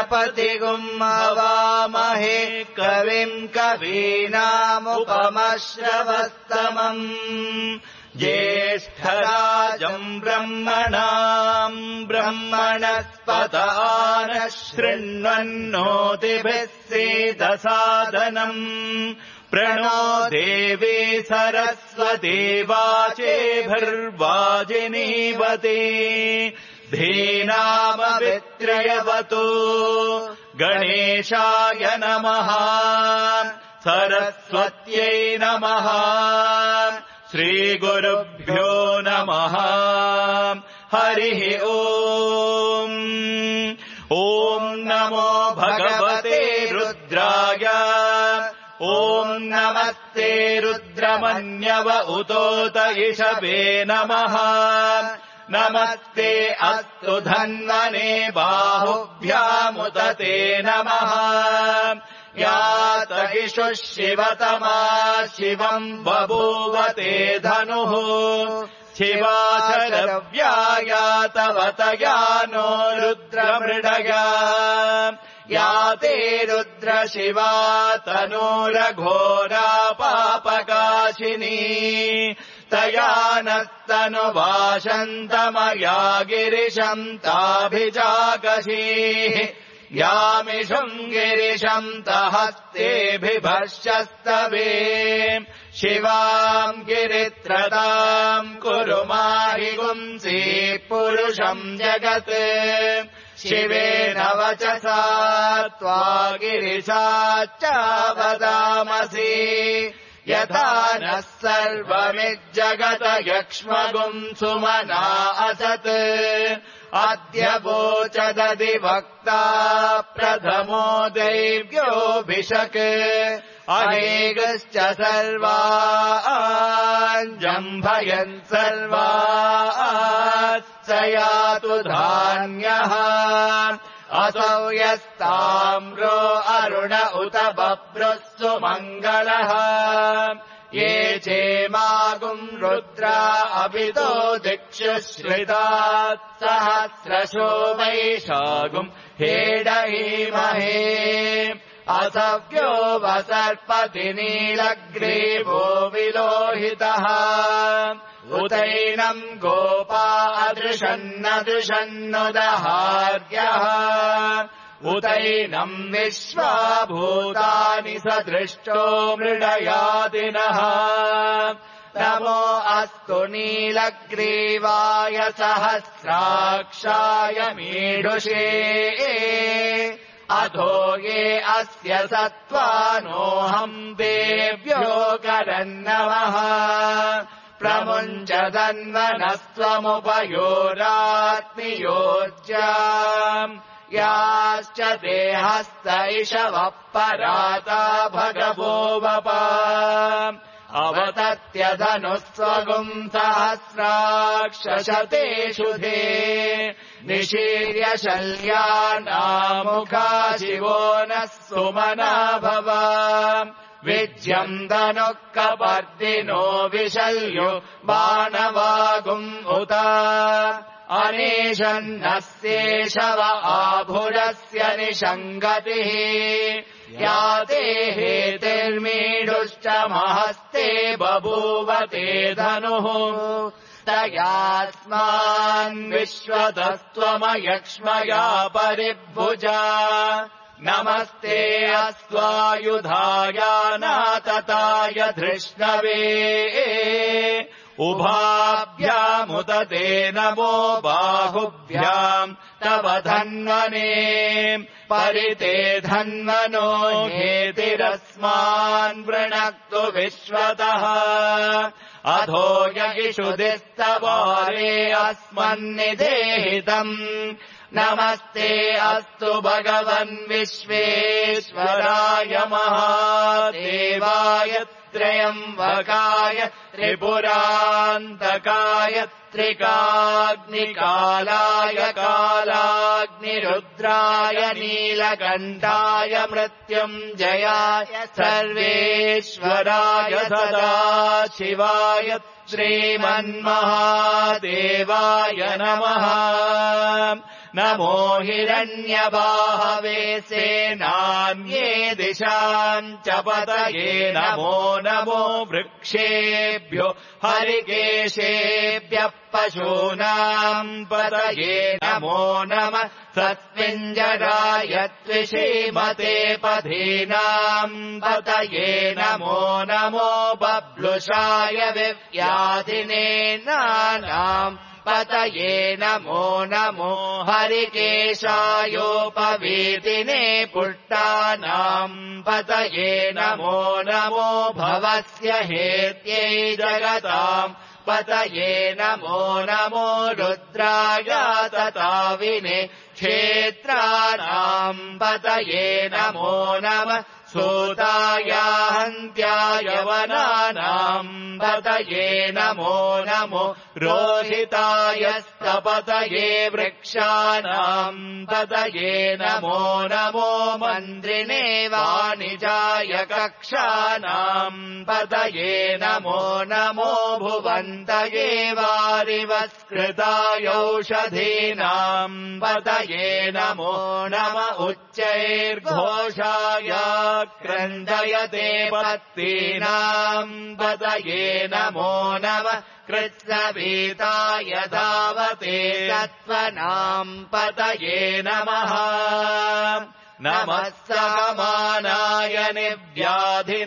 गणपतिगुम् हवामहे कविम् कवीनामुपमश्रवस्तमम् ज्येष्ठराजम् ब्रह्मणाम् ब्रह्मणस्पत नः शृण्वन्नोतिभिः सीदसादनम् प्रणो देवी सरस्वती वाचेभिर्वाजिनीवती धीनामवित्रयवतु गणेशाय नमः सरस्वत्यै नमः श्रीगुरुभ्यो नमः हरिः ओम् ॐ नमो भगवते रुद्राय ॐ नमस्ते रुद्रमन्यव उतोत इषवे नमः नमस्ते अस्तु धन्वने बाहुभ्यामुत ते नमः यातगिषुः शिवतमा शिवम् बभूव ते धनुः शिवाचरव्यायातवतया नो रुद्रमृडया या ते रुद्रशिवा तनूरघोरा पापकाशिनी तया नस्तनुभाषन्तमया गिरिशम् ताभिजागशीः यामिषुम् गिरिशम् तहस्तेभिभर्षस्तवे शिवाम् गिरित्रताम् कुरु माहिगुंसि पुरुषम् जगत् शिवेन वचसा त्वा गिरिशाच्चावदामसि यथा नः सर्वमिज्जगत यक्ष्मगुम् सुमना असत् अद्य वोचदधिवक्ता प्रथमो दैव्योऽभिषक् अनेकश्च सर्वाञ्जम्भयन् सर्वात् स यातु धान्यः असौ यस्ताम्रो अरुण उत बभ्रुः सुमङ्गलः ये चेमागुम् रुद्रा अभितो दिक्षु श्रितात् सहस्रशो वैशागुम् हेडहीमहे असव्यो वसर्पति नीलग्रीवो विलोहितः उतैनम् गोपा अदृशन्नदृशन्नुदहार्यः उतैनम् विश्वाभूतानि सदृष्टो मृडयादिनः नमो अस्तु नीलग्रीवाय सहस्राक्षाय मीढुषे अधो ये अस्य सत्त्वानोऽहम् देव्यो करन्नवः प्रमुञ्चदन्वनस्त्वमुपयोरात्मियोज्याम् याश्च देहस्त इषवः पराता भगवो वपा अवतत्यधनुस्वगुम् सहस्राक्षशतेषु धे निशीर्य शल्यानामुखा शिवो नः सुमना भव विज्यम् धनुः कपर्दिनो विशल्यो बाणवागुम् उत अनेशन्नस्येषव आभुरस्य निषङ्गतिः या ते हेतिर्मीढुश्च महस्ते बभूव ते धनुः तयास्मान् विश्वतस्त्वमयक्ष्मया परिभुजा नमस्ते अस्त्वायुधायानातताय धृष्णवे उभाभ्यामुत ते नमो बाहुभ्याम् तव धन्वने परिते धन्वनो हेतिरस्मान् वृणक्तु विश्वतः अधो यगिषुधिस्तवारे अस्मन्निधेहितम् नमस्ते अस्तु भगवन् विश्वेश्वराय महादेवाय त्र्यम्बकाय त्रिपुरान्तकाय त्रिकाग्निकालाय कालाग्निरुद्राय नीलकण्ठाय मृत्युञ्जयाय सर्वेश्वराय सदाशिवाय श्रीमन्महादेवाय नमः नमो हिरण्यबाहवे सेनान्ये दिशाम् च पतये नमो नमो वृक्षेभ्यो हरिकेशेभ्यः पशूनाम् पतये नमो नमः सत्विञ्जराय त्विषीमते पथीनाम् पतये नमो नमो बब्लुषाय विव्याधिने नानाम् पतये नमो नमो हरिकेशायोपवीतिने पुष्टानाम् पतये नमो नमो भवस्य हेत्यै जगताम् पतये नमो नमो रुद्राय तताविने क्षेत्राणाम् पतये नमो नमः सूताय हन्त्याय वनानाम् पतये नमो नमो रोहिताय स्तपतये वृक्षाणाम् पतये नमो नमो मन्त्रिणे वाणिजाय कक्षाणाम् पतये नमो नमो भुवन्तये वारिवस्कृताय औषधीनाम् पतये नमो नम उच्चैर्घोषाय क्रन्दयते पत्तीनाम् पतये नमो नमः कृत्स्नवीताय धावते सत्त्वनाम् पतये नमः नमः सहमानाय निव्याधिन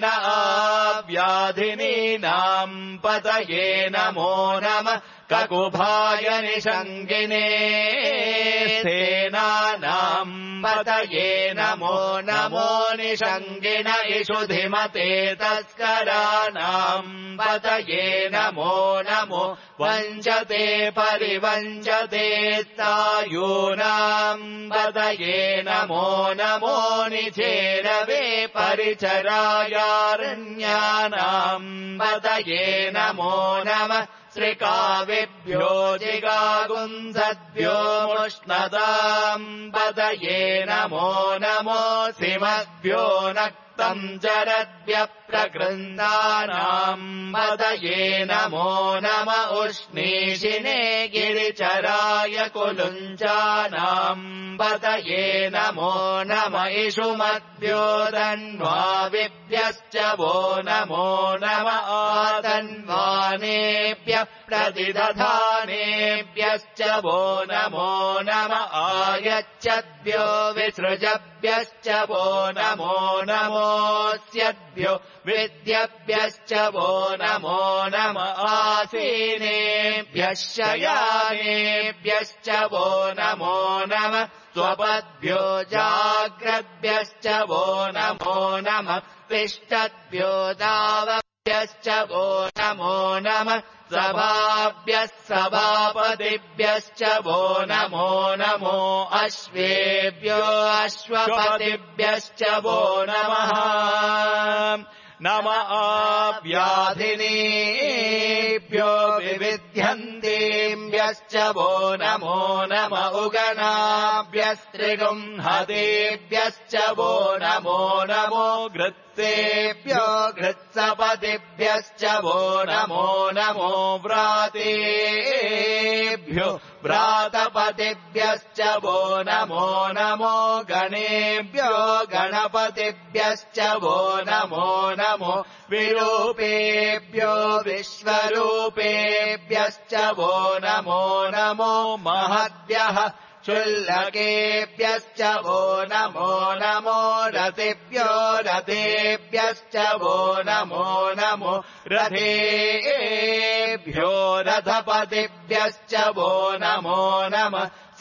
व्याधिनीनाम् पतये नमो नमः ककुभाय निषङ्गिने सेनानाम् पतये नमो नमो निषङ्गिन इषुधिमते तस्कराणाम् पतये नमो नमो वञ्चते परिवञ्चते तायूनाम् पतये नमो नमो निचेरवे परिचरायारण्यानाम् पतये नमो नमः श्रिकाविभ्यो जिगागुंसद्भ्यो मुष्णताम् पतये नमो नमो सिमद्भ्यो नक्तम् जरद्भ्यः प्रकृन्दानाम् पतये नमो नम उष्णीषिणे गिरिचराय कुलुञ्चानाम् पतये नमो नम इषुमद्भ्यो धन्वाविभ्यश्च वो नमो नम आतन्वानेभ्यः प्रतिदधानेभ्यश्च वो नमो नम आयच्छद्भ्यो विसृजभ्यश्च वो नमो नमोऽस्यद्भ्यो विद्यभ्यश्च वो नमो नम आसीनेभ्यः शयानेभ्यश्च वो नमो नम स्वपद्भ्यो जाग्रद्भ्यश्च वो नमो नम पिष्टद्भ्यो दावभ्यश्च वो नमो नम सभाभ्यः सभापतिभ्यश्च वो नमो नमो अश्वेभ्यो अश्वपतिभ्यश्च वो नमः नम व्याधिनीभ्यो विविध्यन्तेभ्यश्च वो नमो नम उगनाभ्यस्त्रिगुंहतेभ्यश्च वो नमो नमो घृत्सेभ्यो घृत्सपतिभ्यश्च वो नमो नमो व्रातेभ्यो व्रातपतिभ्यश्च वो नमो नमो गणेभ्यो गणपतिभ्यश्च वो नमो नमो विरूपेभ्यो विश्वरूपेभ्यश्च वो नमो नमो महद्भ्यः क्षुल्लकेभ्यश्च वो नमो नमो रथेभ्यो रथेभ्यश्च वो नमो नमो रथेभ्यो रथपतिभ्यश्च वो नमो नमः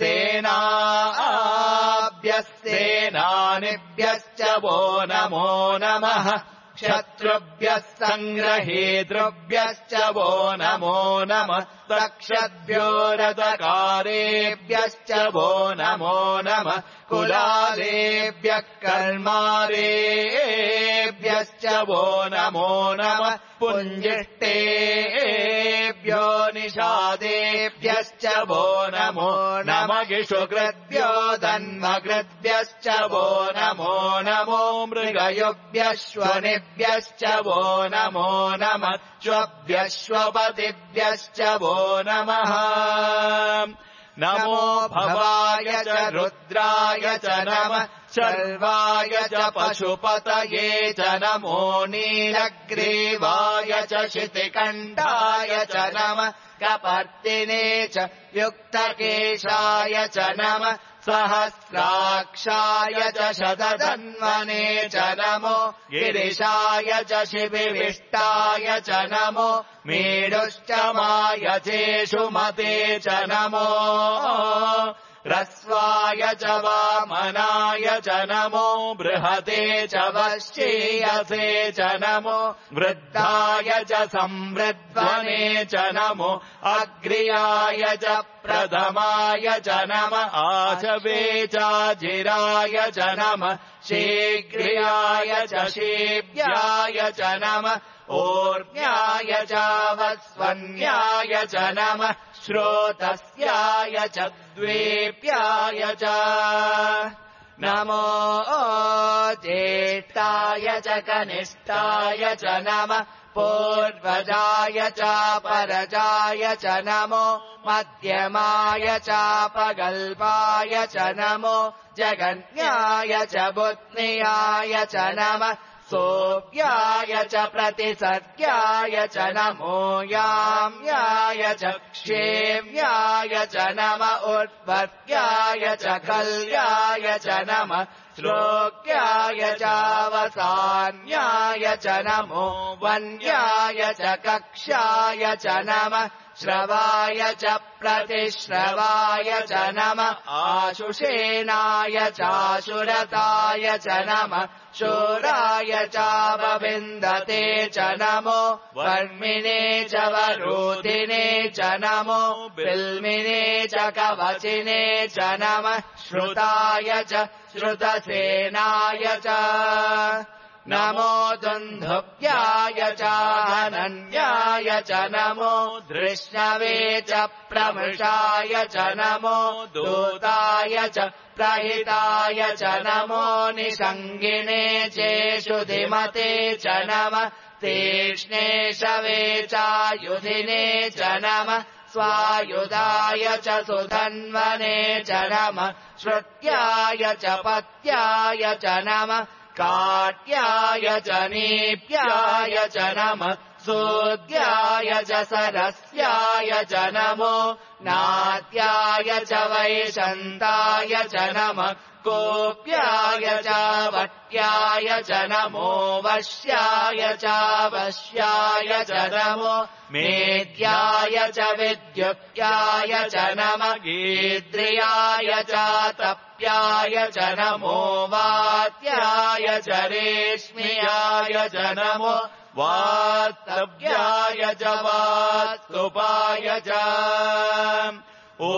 सेनाभ्यः सेनानिभ्यश्च वो नमो नमः शत्रुभ्यः सङ्ग्रहेतृभ्यश्च वो नमो नमः तक्षद्भ्यो रथकारेभ्यश्च वो नमो नमः कुलालेभ्यः कर्मारेभ्यश्च वो नमो नमः पुञ्जिष्टेभ्यो निषादेभ्यश्च वो नमो नमः गिषुकृद्भ्यो धन्मकृद्भ्यश्च वो नमो नमो मृगयुभ्यश्वनिभ्यश्च वो नमो नमः श्वभ्यश्वपतिभ्यश्च वो नमः नमो भवाय च रुद्राय च नमः शर्वाय च पशुपतये च नमो नीलग्रीवाय च शितिकण्ठाय च नमः कपर्दिने च युक्तकेशाय च नमः सहस्राक्षाय च शतधन्वने च नमो गिरिशाय च शिविविष्टाय च नमो मेढुश्चमाय चेषुमते च नमो रस्वाय च वामनाय च नमो बृहते च वश्चेयसे च नमो वृद्धाय च संवृद्ध्वने च नमो अग्र्याय च प्रथमाय च नमः आचवे चाजिराय च नमः शीघ्र्याय च शीभ्याय च नमः ऊर्ध्याय च वस्वन्याय च नमः श्रोतस्याय च द्वेप्याय च नमो ज्येष्ठाय च कनिष्ठाय च नमः पूर्वजाय च परजाय च नमो मध्यमाय च पगल्पाय च नमो जगन्याय च बुद्ध्याय च नमः सोऽव्याय च प्रतिसर्ग्याय च नमो याम्याय च क्षेम्याय च नमः उर्ध्वर्ग्याय च कल्याय च नमः श्लोक्याय चावसान्याय च नमो वन्याय च कक्ष्याय च नमः श्रवाय च प्रतिश्रवाय च नमः आशुषेणाय चाशुरताय च नमः शूराय चावविन्दते च नमो वर्मिणे च वरोधिने च नमो बिल्मिने च कवचिने च नमः श्रुताय च श्रुतसेनाय च नमो दुन्धुभ्याय च हनन्याय च नमो धृष्णवे च प्रमृषाय च नमो दूताय च प्रहिताय च नमो निषङ्गिणे चेषुधिमते च नमः तीक्ष्णे शवे चायुधिने च नमः स्वायुधाय च सुधन्वने च नमः श्रुत्याय च पत्याय च नमः काट्याय च नीप्याय च नमः सूद्याय च सरस्याय च नमो नाट्याय च वैशन्ताय च नमः कोप्याय च वट्याय च नमो वश्याय च वश्याय च नमो मेद्याय च विद्युत्याय च नमः गीद्रियाय च तप्याय च नमो वात्याय च रेश्म्याय च नमो वास्तव्याय च वास्तुपाय च ॐ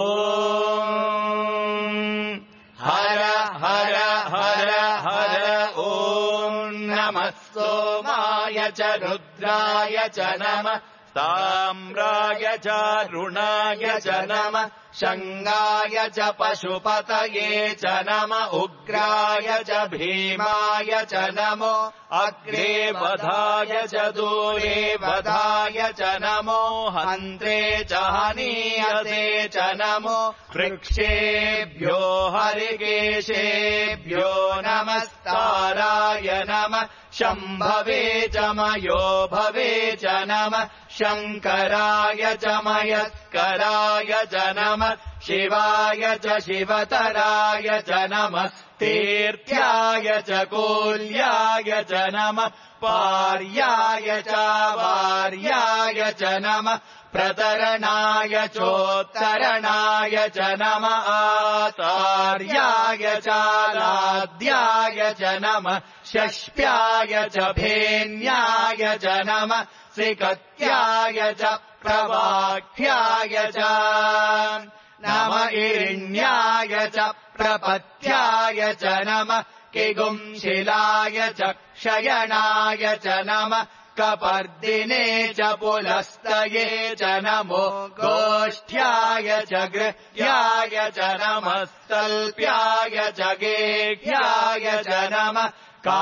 हर हर हर हर ॐ नमः सोमाय च रुद्राय च नमः ताम्राय च रुणाय च नमः शङ्गाय च पशुपतये च नमः उग्राय च भीमाय च नमो अग्रे वधाय च दूरे वधाय च नमो हन्त्रे च हनीयते च नमो वृक्षेभ्यो हरिकेशेभ्यो नमस्ताराय नमः शम्भवे च मयो भवे च नमः शङ्कराय च मयस्कराय च नमः शिवाय च शिवतराय च नमः तीर्थ्याय च कोल्याय च नमः पार्याय च वार्याय च नमः प्रतरणाय चोत्तरणाय च नमः आचार्याय च लाद्याय च नमः षष्प्याय च भेन्याय च नमः सिकत्याय च प्रवाख्याय च नम इरिण्याय च प्रपत्याय च नमः किगुंशिलाय च क्षयणाय च नमः कपर्दिने च पुलस्तये च नमो गोष्ठ्याय च गृह्याय च नमः तल्प्याय च गेह्याय च नमः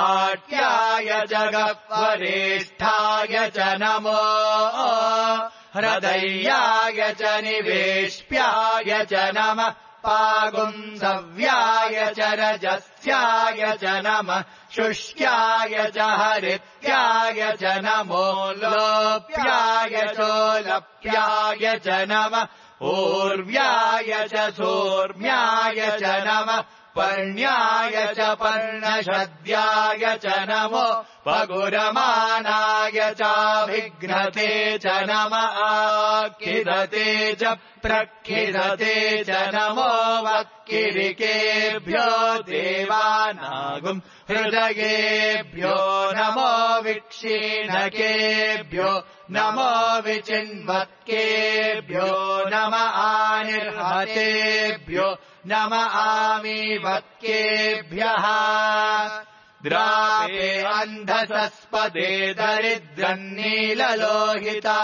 काट्याय च गह्वरेष्ठाय च नमो ह्रदय्याय च निवेश्याय च नमः पागुंसव्याय च रजस्याय च नमः शुष्क्याय च हरित्याय च नमो लोप्याय चोलप्याय च नमः ऊर्व्याय च सोर्म्याय च नमः पर्ण्याय च पर्णशद्याय च नमो पगुरमानाय चाभिघ्नते च नमः आखिदते च प्रखिदते च नमो वक्किरिकेभ्यो देवानागुम् हृदयेभ्यो नमो विक्षीणकेभ्यो नमो विचिन्वत्केभ्यो नम आनिर्हतेभ्यो नम आमीवत्केभ्यः द्रापे अन्धसस्पदे दरिद्रन्नीललोहिता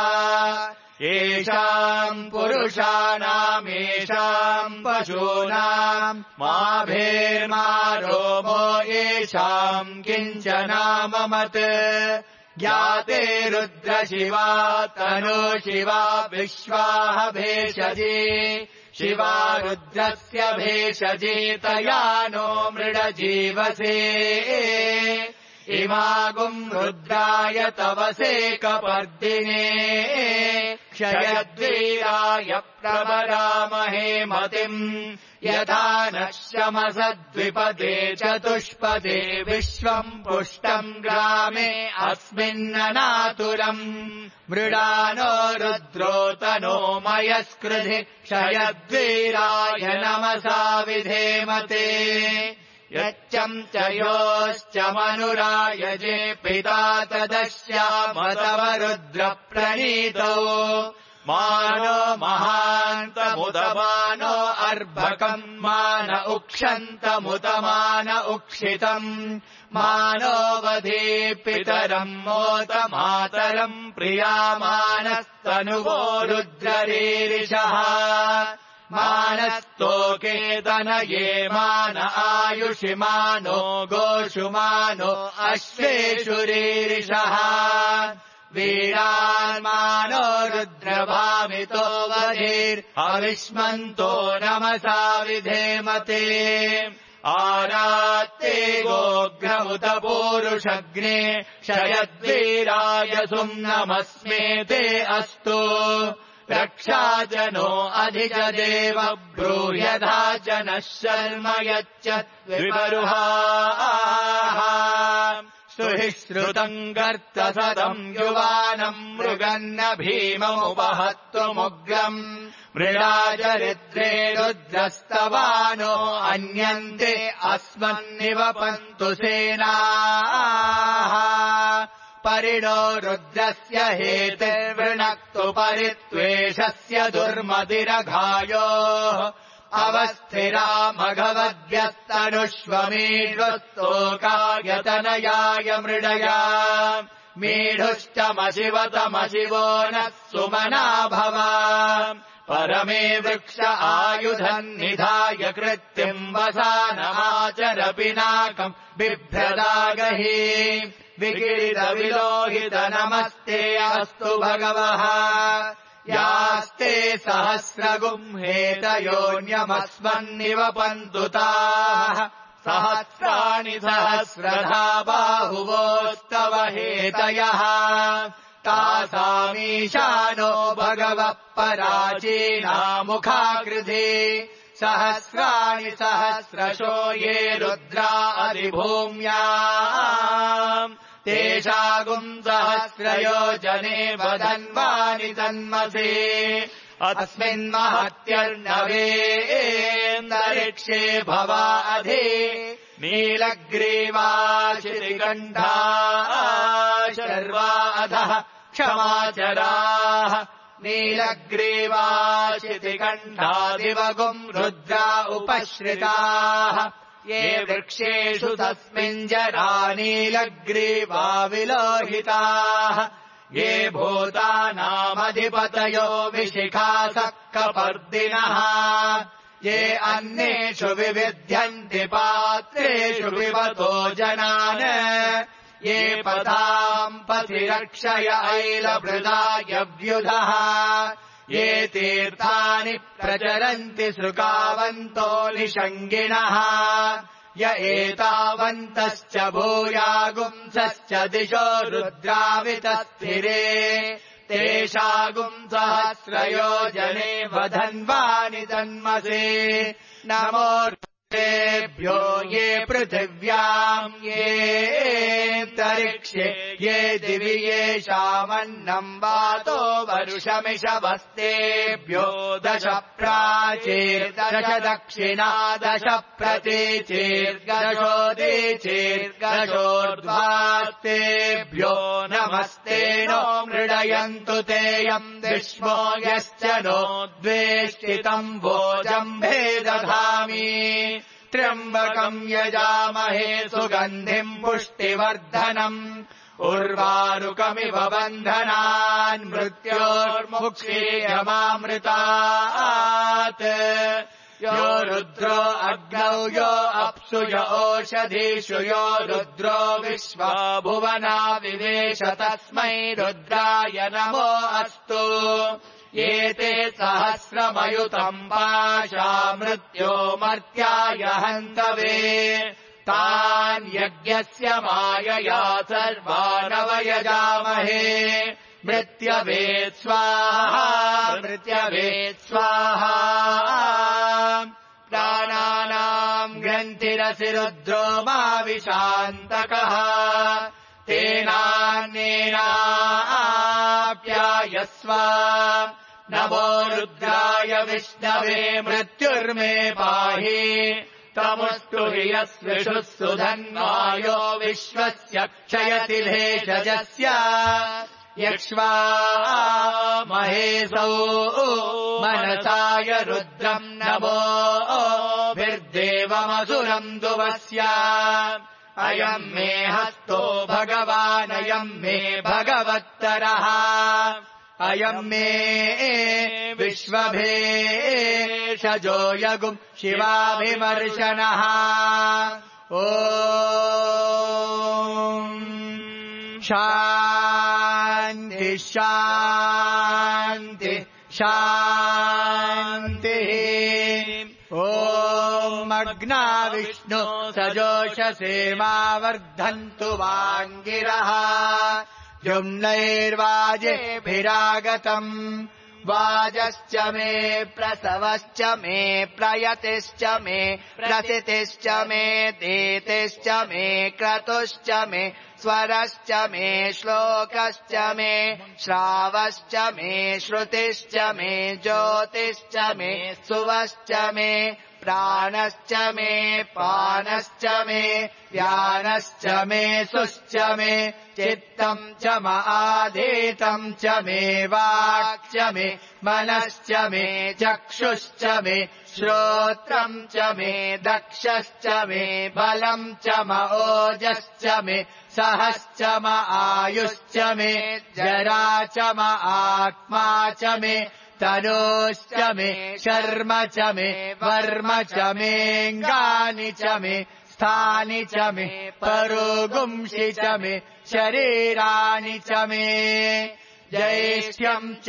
येषाम् पुरुषाणामेषाम् पशूनाम् माभेर्मारोमो येषाम् किञ्चनाममत् ज्ञाते रुद्रशिवा तनो शिवा विश्वाः भेषजे शिवा रुद्रस्य भेषजे तया नो मृडजीवसे इमागुम् रुद्राय तवसे कपर्दिने क्षयद्वीराय प्रवरामहे मतिम् यथा नः शमसद्विपदे चतुष्पदे विश्वम् पुष्टम् ग्रामे अस्मिन्ननातुरम् मृडानो रुद्रो तनो मयस्कृधि क्षयद्वीराय नमसा विधेमते यच्चम् च योश्च मनुरायजे पिता तदस्याम तव रुद्रप्रणीतौ मानो महान्तमुदमानो अर्भकम् मान उक्षन्तमुदमान उक्षितम् मानो वधे पितरम् मोत मातरम् प्रियामानस्तनुवो रुद्ररीरिषः मानस्तोकेतनये मान आयुषि मानो गोषु मानो अश्वेषु रीरिषः वीरान्मानो रुद्रभामितो वधेर्हविष्मन्तो नमसा विधेमते आरात्ते गोग्रमुत पूरुषग्ने क्षयद्वीराय सुम्नमस्मे ते अस्तु रक्षाजनो अधिजदेव ब्रूह्यधा जनः शर्म यच्च विपरुहाः सुहिश्रुतम् गर्तसदम् युवानम् मृगन्न भीममुपहत्तुमुग्रम् मृडाचरित्रे रुद्रस्तवानो अन्यन्ते अस्मन्निवपन्तु सेनाः परिणो रुद्रस्य हेतिर्वृणक्तु परित्वेषस्य दुर्मतिरघायोः अवस्थिरा मघवद्भ्यस्तनुष्वमीढुस्तोकायतनयाय मृडया मीढुश्चमशिवतमशिवो नः सुमना भव परमे वृक्ष आयुधन्निधाय कृत्तिम् वसानमाचर पिनाकम् बिभ्रदागहि विकिरितविलोहित नमस्ते अस्तु भगवः यास्ते सहस्रगुम्हेतयोऽन्यमस्मन्निवपन्तु ताः सहस्राणि सहस्रधा बाहुवोस्तव हेतयः तासामीशानो भगवः पराचीनामुखाकृधि सहस्राणि सहस्रशो ये रुद्रा अधिभूम्याम् तेषागुम् सहस्रयोजने वदन्वानि तन्मसे अस्मिन्महत्यर्णवेन्दरिक्षे भवा अधि नीलग्रीवाशितिकण्ठा शर्वा अधः क्षमाचराः नीलग्रीवाशितिकण्ठादिवगुम् रुद्रा उपश्रिताः ये वृक्षेषु तस्मिन् जरा नीलग्रीवा विलोहिताः ये भूतानामधिपतयो विशिखासः कपर्दिनः ये अन्येषु विविध्यन्ति पात्रेषु पिबतो जनान् ये पदाम् पथि रक्षय ऐलभृदायव्युधः ये तीर्थानि प्रचरन्ति सृकावन्तो निषङ्गिणः य एतावन्तश्च भूयागुंसश्च दिशो रुद्रावितस्थिरे तेषागुंसहस्रयोजने वधन्वानि तन्मसे नमो तेभ्यो ये पृथिव्याम् ये तरिक्षे ये दिवि येषामन्नम् वातो वरुषमिषवस्तेभ्यो 10 प्राचीर्दश दक्षिणा 10 प्रतीचीर्दशोदीचीर्दशोर्ध्वास्तेभ्यो नमस्ते नो मृडयन्तु तेयम् विश्वो यश्च नो द्वेष्टितम् भोजम्भे दधामि त्र्यम्बकम् यजामहे सुगन्धिम् पुष्टिवर्धनम् उर्वारुकमिव बन्धनान् मृत्योर्मुक्षीयमामृतात् यो रुद्रो अग्नौ यो अप्सु यो ओषधीषु यो रुद्रो विश्वा भुवना विवेश तस्मै रुद्राय नमो अस्तु एते सहस्रमयुतम् पाशा मृत्यो मर्त्याय हन्तवे तान् यज्ञस्य मायया सर्वानवयजामहे मृत्यवे स्वाहा मृत्यवे स्वाहा प्राणानाम् ग्रन्थिरसि रुद्रो मा विशान्तकः तेनान्येनाप्यायस्व नमो रुद्राय विष्णवे मृत्युर्मे पाहि तमुष्टु हि यस्विषुः सुधन्वायो विश्वस्य क्षयति लेशजस्य यक्ष्वा महेशौ मनसाय रुद्रम् नमो भिर्देवमसुरम् दुवस्य अयम् मे हस्तो भगवानयम् मे भगवत्तरः अयम् मे विश्वभेषजो यगुम् शिवाभिमर्शनः ॐ शान्ति शान्ति शान्तिः ॐ मग्ना विष्णु सजोषसे मा वर्धन्तु वाङ्गिरः जुम्नैर्वाजेभिरागतम् वाजश्च मे प्रसवश्च मे प्रयतिश्च मे प्रसितिश्च मे देतिश्च मे क्रतुश्च मे स्वरश्च मे श्लोकश्च मे श्रावश्च मे श्रुतिश्च मे ज्योतिश्च मे सुवश्च मे प्राणश्च मे पानश्च मे व्यानश्च मे सुश्च मे चित्तम् च आधीतम् च मे वाक् च मे मनश्च मे चक्षुश्च मे श्रोत्रम् च मे दक्षश्च मे बलम् च ओजश्च मे सहश्च आयुश्च मे जरा च आत्मा च मे तनोश्च मे शर्म च मे वर्म च मेऽङ्गानि च मे स्थानि च मे परोगुंषि च मे शरीराणि च मे ज्येष्ठ्यम् च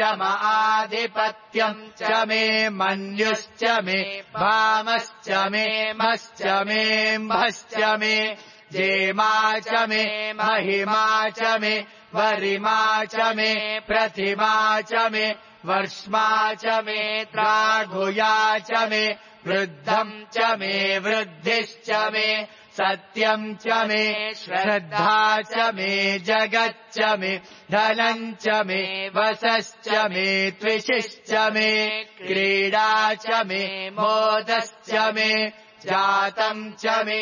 आधिपत्यम् च मे मन्युश्च मे भामश्च मे मश्च मे म्भश्च मे जेमा च मे महिमा च मे वरिमा च मे प्रतिमा च मे वर्ष्मा च मे त्राघुया च मे वृद्धम् च मे वृद्धिश्च मे सत्यम् च मे श्रद्धा च मे जगच्च मे धनम् च मे वसश्च मे त्विषिश्च मे क्रीडा च मे मोदश्च मे जातम् च मे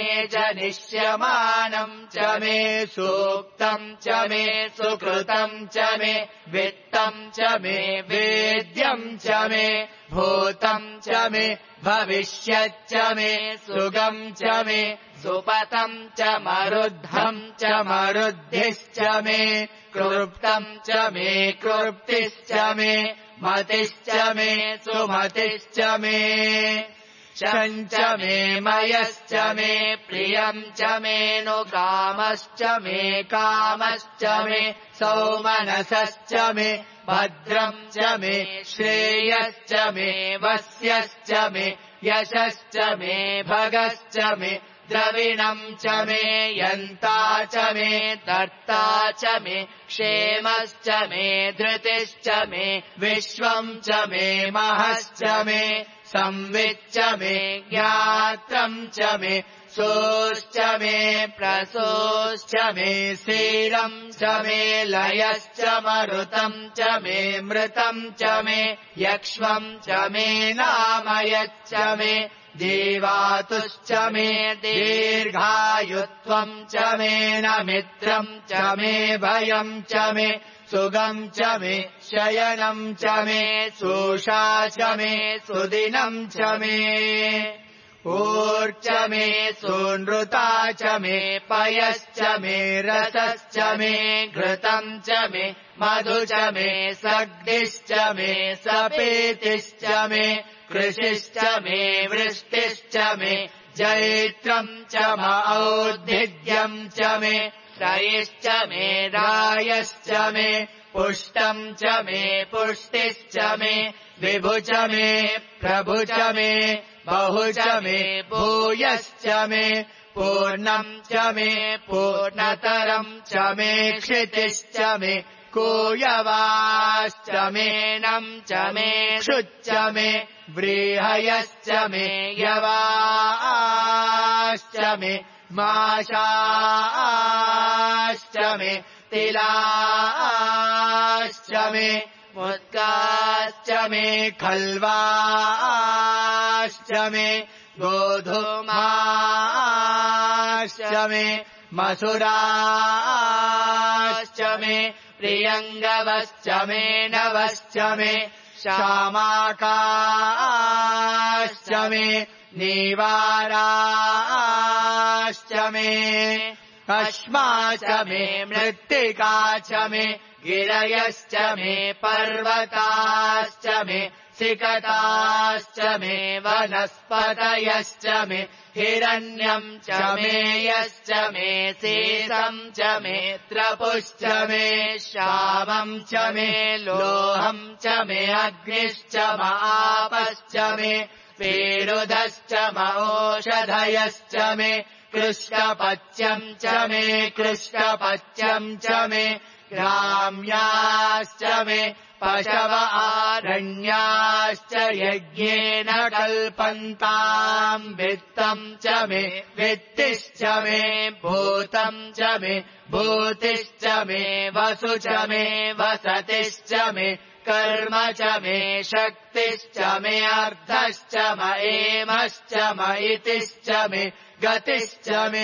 जनिष्यमानम् च मे सूक्तम् च मे सुकृतम् च मे वित्तम् च मे वेद्यम् च मे भूतम् च मे भविष्यच्च मे सुगम् च मे सुपतम् च मरुद्धम् च मरुद्धिश्च मे कृप्तम् च मे कृप्तिश्च मे मतिश्च मे सुमतिश्च मे शं च मे मयश्च मे प्रियं च मेऽनुकामश्च मे कामश्च मे सौमनसश्च मे भद्रं च मे श्रेयश्च मे वस्यश्च मे यशश्च मे भगश्च मे द्रविणम् च मे यन्ता च मे दर्ता च मे क्षेमश्च मे धृतिश्च मे विश्वम् च मे महश्च मे संविच्च मे ज्ञात्रम् च मे सोश्च मे प्रसोश्च मे शीलम् च मे लयश्च मरुतम् च मे मृतम् च मे यक्ष्मम् च मे नामयच्च मे जीवातुश्च मे दीर्घायुत्वम् च मे नमित्रम् च मे भयम् च मे सुगम् च मे शयनम् च मे सूषा च मे सुदिनम् च मे ऊर्च मे सूनृता च मे पयश्च मे रसश्च मे घृतम् च मे मधु च मे सग्धिश्च मे सपेतिश्च मे कृषिश्च मे वृष्टिश्च मे जैत्रम् च औद्भिद्यम् च मे रयिश्च मे रायश्च मे पुष्टम् च मे पुष्टिश्च मे विभु च मे प्रभु च मे बहु च मे भूयश्च मे पूर्णम् च मे पूर्णतरम् च मे क्षितिश्च मे कूयवाश्च मेनम् च मे क्षुच्च मे व्रीहयश्च मे यवाश्च मे माशाश्च मे तिलाश्च मे मुद्गाश्च मे खल्वाश्च मे गोधूमाश्च मे मसुराश्च मे प्रियङ्गवश्च मे नवश्च मे शामाकाश्च मे नीवाराश्च मे अश्मा च मे मृत्तिका च मे गिरयश्च मे पर्वताश्च मे सिकताश्च मे वनस्पतयश्च मे हिरण्यम् च मे यश्च मे शेषम् च मे त्रपुश्च मे श्यामम् च मे लोहम् च मे अग्निश्च आपश्च मे पेरुधश्च ओषधयश्च मे कृष्णपच्यम् च मे कृष्णपच्यम् च मे ग्राम्याश्च मे पशव आरण्याश्च यज्ञेन कल्पन्ताम् वित्तम् च मे वित्तिश्च मे भूतम् च मे भूतिश्च मे वसु च मे वसतिश्च मे कर्म च मे शक्तिश्च मे अर्धश्च म एमश्च म इतिश्च मे गतिश्च मे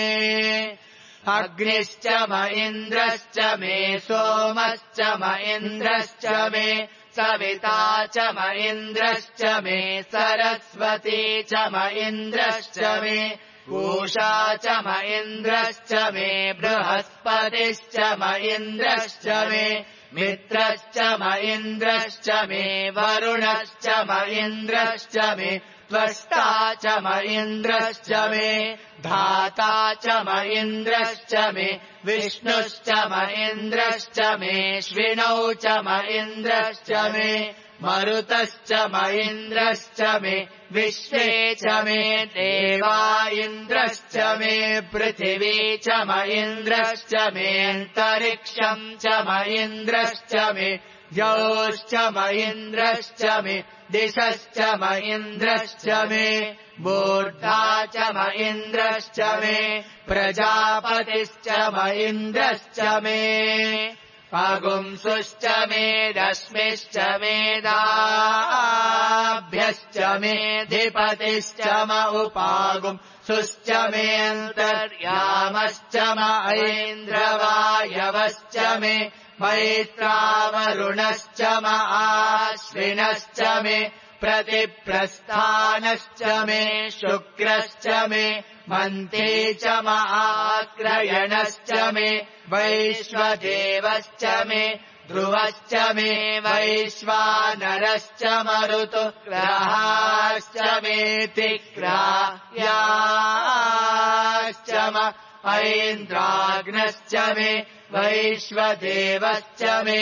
अग्निश्च म इन्द्रश्च मे सोमश्च म इन्द्रश्च मे सविता च म इन्द्रश्च मे सरस्वती च म इन्द्रश्च मे पूषा च म इन्द्रश्च मे बृहस्पतिश्च म इन्द्रश्च मे मित्रश्च म इन्द्रश्च मे वरुणश्च म इन्द्रश्च मे त्वष्टा च म इन्द्रश्च मे धाता च म इन्द्रश्च मे विष्णुश्च म इन्द्रश्च मे श्विनौ च म इन्द्रश्च मे मरुतश्च म इन्द्रश्च मे विश्वे च मे देवा इन्द्रश्च मे पृथिवी च म इन्द्रश्च मे अन्तरिक्षम् च म इन्द्रश्च मे द्यौश्च म इन्द्रश्च मे दिशश्च म इन्द्रश्च मे मूर्धा च म इन्द्रश्च मे प्रजापतिश्च म इन्द्रश्च मे अगुंसुश्च मे रश्मिश्च मे दाभ्यश्च मे धिपतिश्च म उपागुंसुश्च मे अन्तर्यामश्च म ऐन्द्रवायवश्च मे मैत्रावरुणश्च म आश्विनश्च मे प्रतिप्रस्थानश्च मे शुक्रश्च मे मन्ते च म आक्रयणश्च मे वैश्वदेवश्च मे ध्रुवश्च मे वैश्वानरश्च मरुतु ग्रहाश्च मेऽतिग्राह्याश्च ऐन्द्राग्नश्च मे वैश्वदेवश्च मे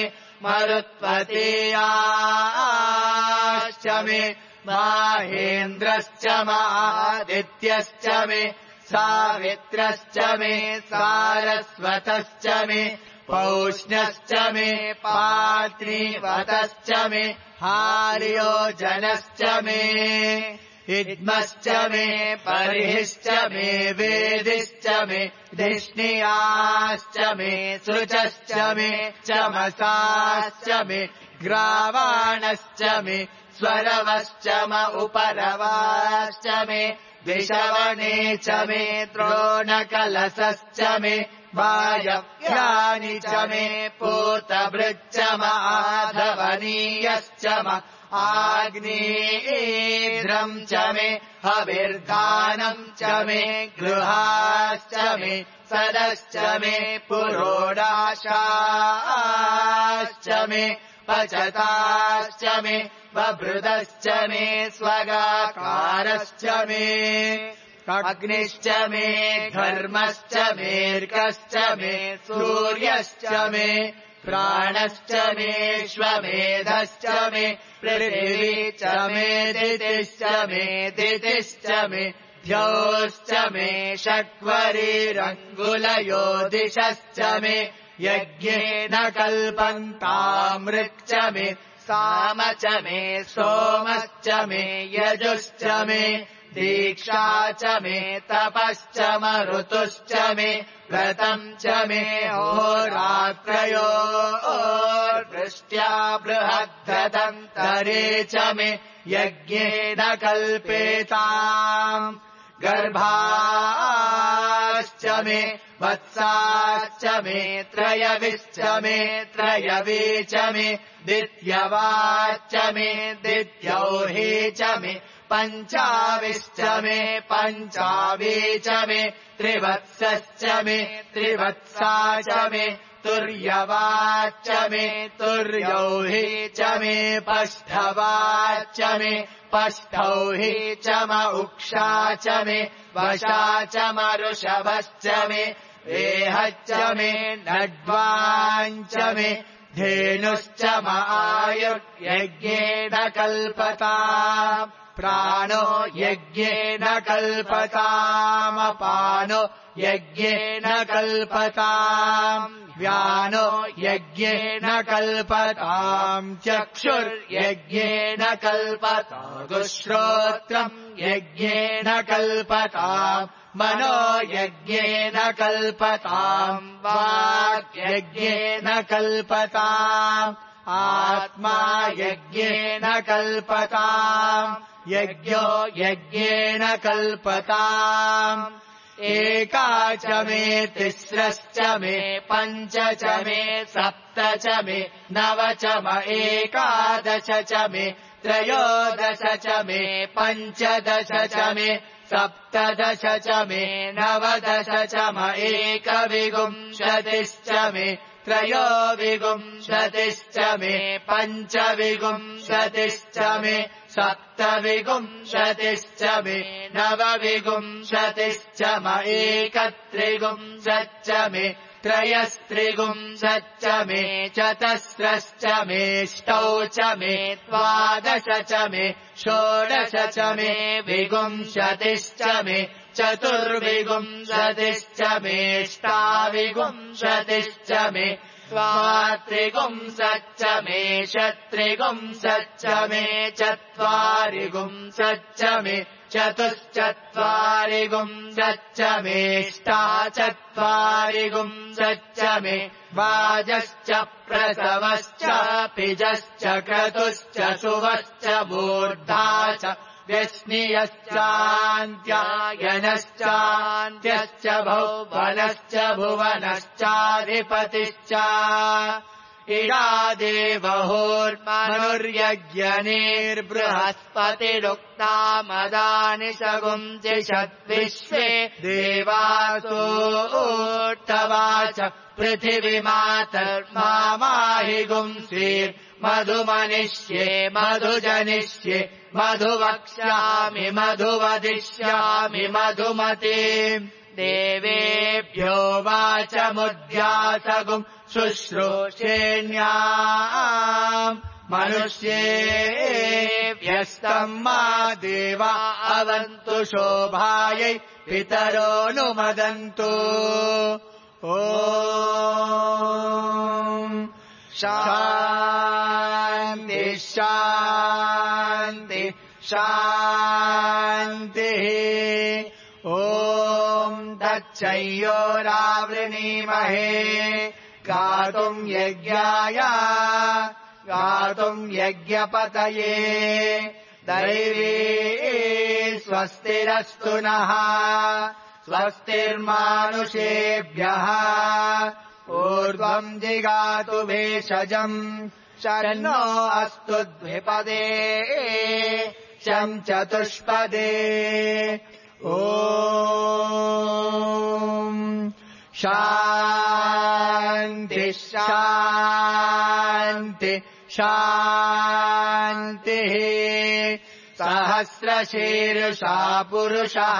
मरुत्वतीयाश्च मे माहेन्द्रश्च आदित्यश्च मे सावित्रश्च मे सारस्वतश्च मे पौष्ण्यश्च मे पात्रीवतश्च मे हार्योजनश्च मे इद्मश्च मे परिहिश्च मे वेदिश्च मे धिष्णियाश्च मे सृचश्च मे चमसाश्च मे ग्रावाणश्च मे स्वरवश्च म उपरवाश्च मे विषवणे च मे द्रोणकलशश्च मे वायव्यानि च मे पूतभृच्च माधवनीयश्च म आग्नेयेन्द्रम् च मे हविर्धानम् च मे गृहाश्च मे सदश्च मे पुरोडाशाश्च मे पचताश्च मे बभृतश्च मे स्वगाकारश्च मे अग्निश्च मे घर्मश्च मेऽर्कश्च मे सूर्यश्च मे प्राणश्च मेऽश्वमेधश्च मे पृथिवी च मे दितिश्च मे दितिश्च मे द्यौश्च मे षट्वरीरङ्गुलयो दिशश्च मे यज्ञेन कल्पन्तामृक् च मे साम च मे सोमश्च मे यजुश्च मे दीक्षा च मे तपश्च मरुतुश्च मे व्रतम् च मे होरात्रयोर्वृष्ट्या बृहद्व्रतन्तरे च मे यज्ञेन कल्पेताम् गर्भाश्च मे वत्साश्च मे त्रयविश्च मे त्रयवी च मे दित्यवाश्च मे दित्यौही च मे पञ्चाविश्च मे पञ्चावी च मे त्रिवत्सश्च मे त्रिवत्सा च मे तुर्यवाच्च मे तुर्यौही च मे पष्ठवाच्च मे पष्ठौही च म उक्षा च मे वशा च मरुषभश्च मे वेहच्च मे नड्वाञ्च मे धेनुश्च म आयुर्यज्ञेन कल्पताम् प्राणो यज्ञेन कल्पतामपानो यज्ञेन कल्पताम् व्यानो यज्ञेन कल्पताम् चक्षुर्यज्ञेन कल्पताम् श्रोत्रम् यज्ञेन कल्पताम् मनो यज्ञेन कल्पताम् वाक् यज्ञेन कल्पताम् आत्मा यज्ञेन कल्पताम् यज्ञो यज्ञेन कल्पताम् एका च मे तिस्रश्च मे पञ्च च मे सप्त च मे नव च म एकादश च मे त्रयोदश च मे पञ्चदश च मे सप्तदश च मे नवदश च म एकविंशतिश्च मे त्रयोविंशतिश्च मे पञ्चविंशतिश्च मे सप्तविंशतिश्च मे नवविंशतिश्च म एकत्रिंशच्च मे त्रयस्त्रिंशच्च मे चतस्रश्च मेष्टौ च मे द्वादश च मे षोडश च मे विंशतिश्च मे चतुर्विंशतिश्च मेष्टाविंशतिश्च मे द्वात्रिंशच्च मे षट्त्रिंशच्च मे चत्वारिंशच्च मे चतुश्चत्वारिंशच्च मेष्टाचत्वारिंशच्च मे वाजश्च प्रसवश्च पिजश्च क्रतुश्च सुवश्च मूर्धा च व्यश्नियश्चान्त्यायनश्चान्त्यश्च भुवनश्च भुवनश्चाधिपतिश्च इडा देवहोर्मनुर्यज्ञनेर्बृहस्पतिरुक्तामदानि शगुंजिषद्विश्वे देवासोऽट्टवाच पृथिवीमातर्माहि गुंसीर्मधुमनिष्ये मधुजनिष्ये मधुवक्ष्यामि मधुवदिष्यामि मधुमते देवेभ्यो वाचमुद्यासगुम् शुश्रूषेण्याम् मनुष्येभ्यस्तम् मा देवा अवन्तु शोभायै पितरोऽनुमदन्तु ॐ शान्ति शान्ति शान्तिः ॐ तच्चयोरावृणीमहे गातुम् यज्ञाय गातुम् यज्ञपतये दैवी स्वस्तिरस्तु नः स्वस्तिर्मानुषेभ्यः ऊर्ध्वम् जिगातु भेषजम् शन्नो अस्तु द्विपदे शं चतुष्पदे ॐ शान्ति शान्ति शान्तिः सहस्रशीर्षा पुरुषः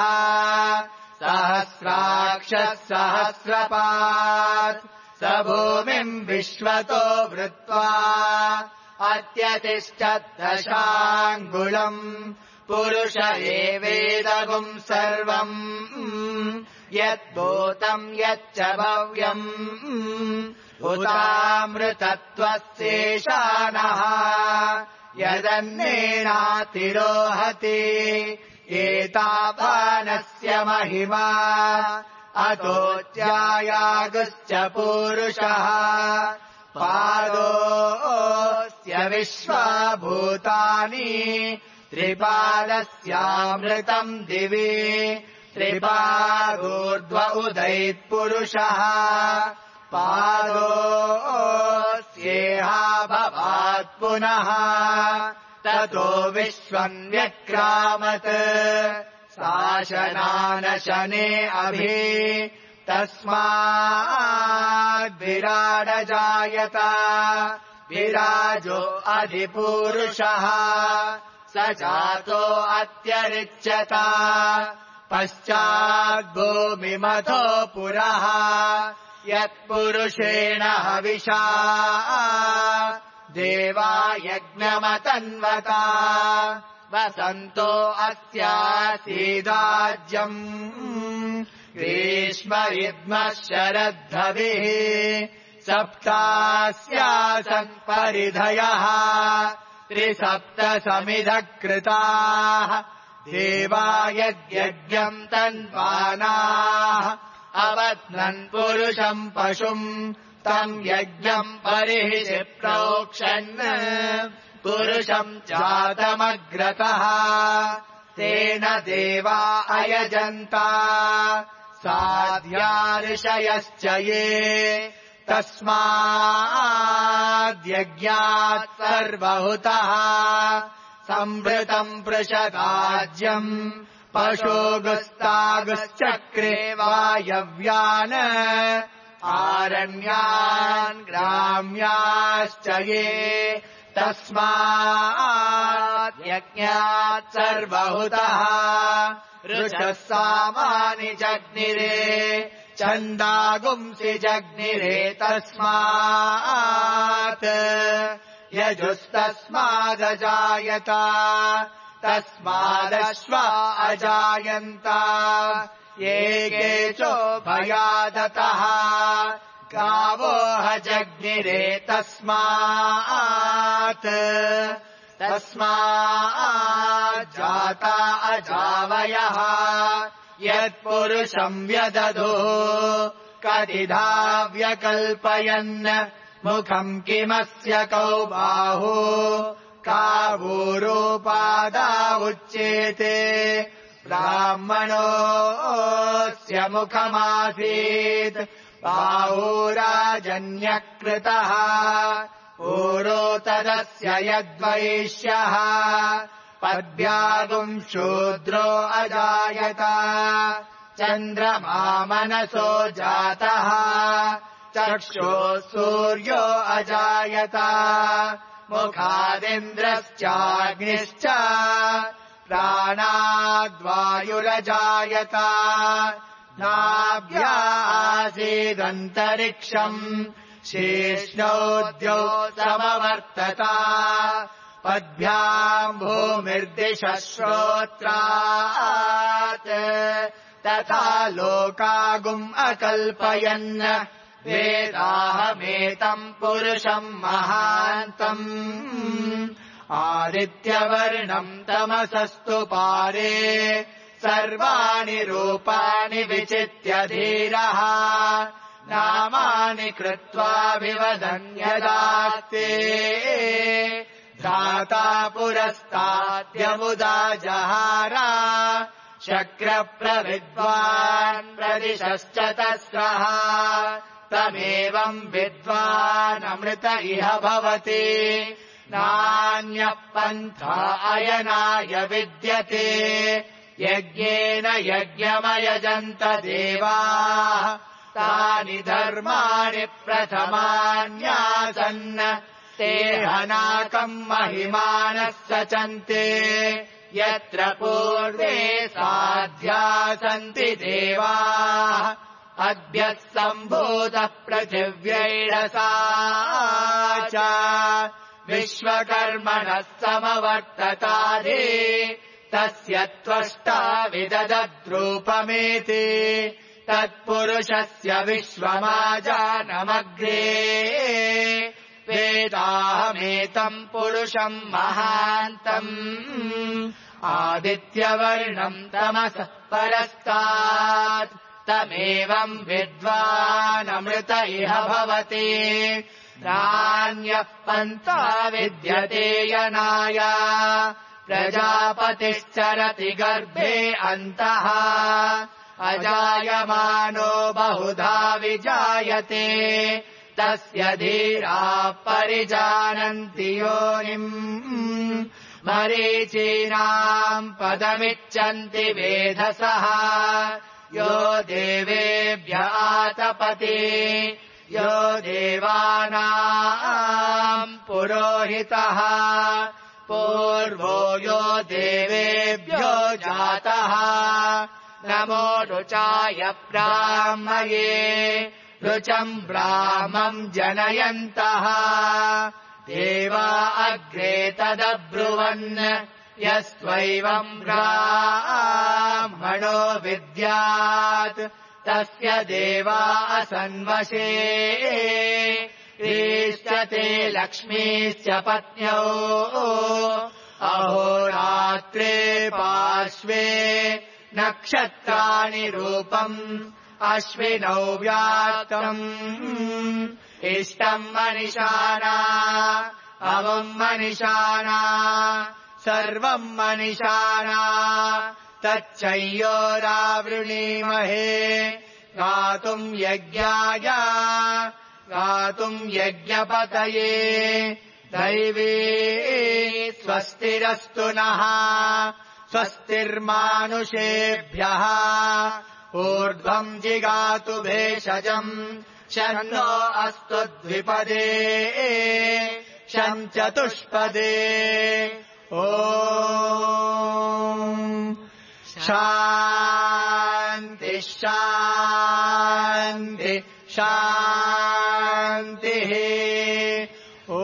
सहस्राक्षः सहस्रपात् स भूमिम् विश्वतो वृत्वा अत्यतिष्ठद्दशाङ्गुलम् पुरुष एवेदगुम् सर्वम् यद्भूतम् यच्च भव्यम् उतामृतत्वस्येषानः यदन्नेनातिरोहति एतावानस्य महिमा अतोऽध्यायागुश्च पूरुषः पादोऽस्य विश्वाभूतानि त्रिपादस्यामृतम् दिवि त्रिपादोर्ध्व उदैत्पुरुषः पादोऽस्येहा भवात् पुनः ततो विश्वम् व्यक्रामत् शासनानशने अभि तस्माद्विराडजायत विराजो अधिपूरुषः स जातो अत्यरिच्यत पश्चाद्भूमिमथो पुरः यत्पुरुषेण हविषा देवा यज्ञमतन्वता वसन्तो अस्यासीदाज्यम् ग्रीष्म इद्मः शरद्धविः सप्तास्यासन् परिधयः त्रिसप्तसमिधः कृताः देवा यद्यज्ञम् तन्वानाः अवत्नन् पुरुषम् पशुम् तम् यज्ञम् परिहि प्रोक्षन् पुरुषम् जातमग्रतः तेन देवा अयजन्ता साध्या ऋषयश्च ये तस्माद्यज्ञात् सर्वहुतः संवृतम् पृषदाज्यम् पशोगुस्तागुश्चक्रे वायव्यान् आरण्यान् ग्राम्याश्च ये तस्माद्यज्ञात् सर्वहुतः ऋषः सामानि जग्निरे छन्दागुंसि जग्निरे तस्मात् यजुस्तस्मादजायत तस्मादश्वा अजायन्त ये केचोभयादतः गावोह जग्निरे तस्मात् जाता अजावयः यत्पुरुषम् व्यदधो कतिधा व्यकल्पयन् मुखम् किमस्य कौ बाहु कावूरोपादा उच्येते ब्राह्मणोऽस्य मुखमासीत् बाहुराजन्यकृतः पूरोतरस्य यद्वैश्यः पद्भ्यागुम् शूद्रो अजायत चन्द्रमा मनसो जातः चक्षुः सूर्यो अजायत मुखादिन्द्रश्चाग्निश्च प्राणाद्वायुरजायत नाभ्या आसीदन्तरिक्षम् शीर्ष्णोऽद्यौ समवर्तत पद्भ्याम् भूमिर्दिशः श्रोत्रात् तथा लोकागुम् अकल्पयन् वेदाहमेतम् पुरुषम् महान्तम् आदित्यवर्णम् तमसस्तु पारे सर्वाणि रूपाणि विचित्य धीरः नामानि कृत्वा विवदन्यदास्ते धाता पुरस्ताद्यमुदा जहारा शक्रप्रविद्वान् प्रदिशश्च तस्रः तमेवम् विद्वानमृत इह भवति नान्यः पन्था अयनाय विद्यते यज्ञेन यज्ञमयजन्त देवाः तानि धर्माणि प्रथमान्यासन् ते हनाकम् महिमानः सचन्ते यत्र पूर्वे साध्या सन्ति देवाः अद्य सम्भूतः पृथिव्यैरसा च विश्वकर्मणः समवर्ततादि तस्य त्वष्टा विददद्रूपमेति तत्पुरुषस्य विश्वमाजानमग्रे वेदाहमेतम् पुरुषम् महान्तम् आदित्यवर्णम् तमसः परस्तात् तमेवम् विद्वानमृत इह भवति नान्यः पन्था विद्यते यनाय प्रजापतिश्चरति गर्भे अन्तः अजायमानो बहुधा विजायते तस्य धीराः परिजानन्ति योनिम् मरीचीनाम् पदमिच्छन्ति वेधसः यो देवेभ्य आतपति यो देवानाम् पुरोहितः पूर्वो यो देवेभ्यो जातः नमो रुचाय ब्राह्मये रुचम् ब्राह्मम् जनयन्तः देवा अग्रे तदब्रुवन् यस्त्वैवम् ब्राह्मणो विद्यात् तस्य देवा असन्वशे ईश्चते लक्ष्मीश्च पत्न्यौ अहोरात्रे पार्श्वे नक्षत्राणि रूपम् अश्विनौ व्याप्तम् इष्टम् मनिषाणा अमुम् मनिषाणा सर्वम् मनिषाणा तच्चयोरावृणीमहे गातुम् यज्ञाय गातुम् यज्ञपतये दैवी स्वस्तिरस्तु नः स्वस्तिर्मानुषेभ्यः ऊर्ध्वम् जिगातु भेषजम् शन्नो अस्तु द्विपदे शम् चतुष्पदे ॐ शान्ति शान्ति शान्तिः ॐ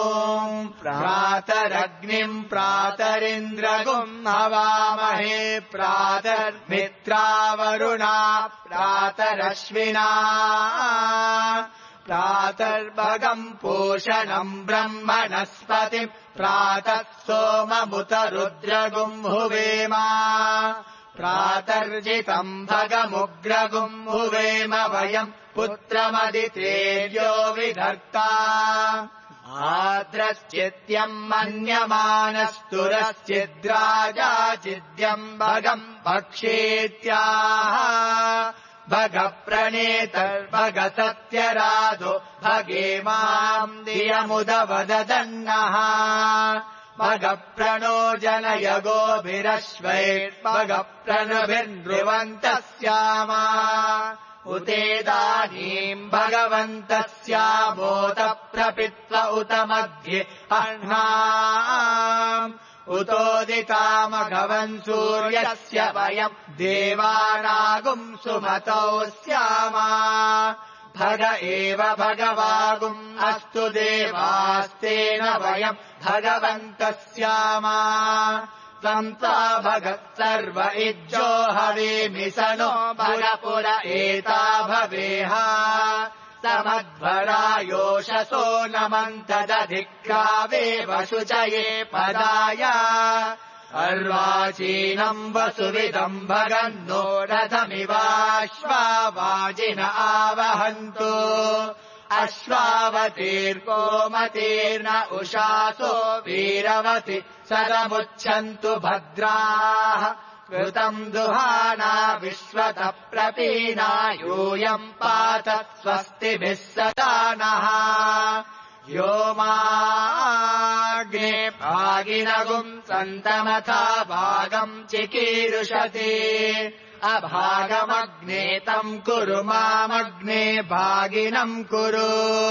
प्रातरग्निम् प्रातरिन्द्रगुम् हवामहे प्रातर्मित्रावरुणा प्रातरश्विना प्रातर्भगम् पूषणम् ब्रह्मणस्पतिम् प्रातः सोममुत रुद्रगुम् हुवेम प्रातर्जितम् भगमुग्रगुम् हुवेम वयम् पुत्रमदितेर्यो विधर्ता आद्रश्चित्यम् मन्यमानस्तुरश्चिद्राजाचिद्यम् भगम् भक्षेत्याह भगप्रणेतर्भग सत्यराधो भगे माम् धियमुदवदन्नः भगप्रणो जनय गोभिरश्वैर्भगप्रणभिर्नृवन्तस्यामा उतेदानीम् भगवन्तस्यामोत प्रपित्व उत मध्ये अह्नाम् उतोदितामघवन् सूर्यस्य वयम् देवानागुम् सुमतौ स्यामा भग एव भगवागुम् अस्तु देवास्तेन वयम् भगवन्तस्यामा संसा भगत् सर्व इज्जो हवेमि स नो भगपुर एता भवेह समध्वरायोषसो नमन्तदधिक्रावेव शुचये पदाय अर्वाचीनम् वसुविदम् भगन्नो रथमिवाश्वावाजिन आवहन्तु अश्वावतीर्कोमतीर्न उषासो वीरवति सरमुच्छन्तु भद्राः कृतम् दुहाना विश्वत प्रपीना यूयम् पात स्वस्तिभिः सदा नः यो माग्ने भागिनगुम् सन्तमथा भागम् चिकीर्षति अभागमग्ने तम् कुरु मामग्ने भागिनम् कुरु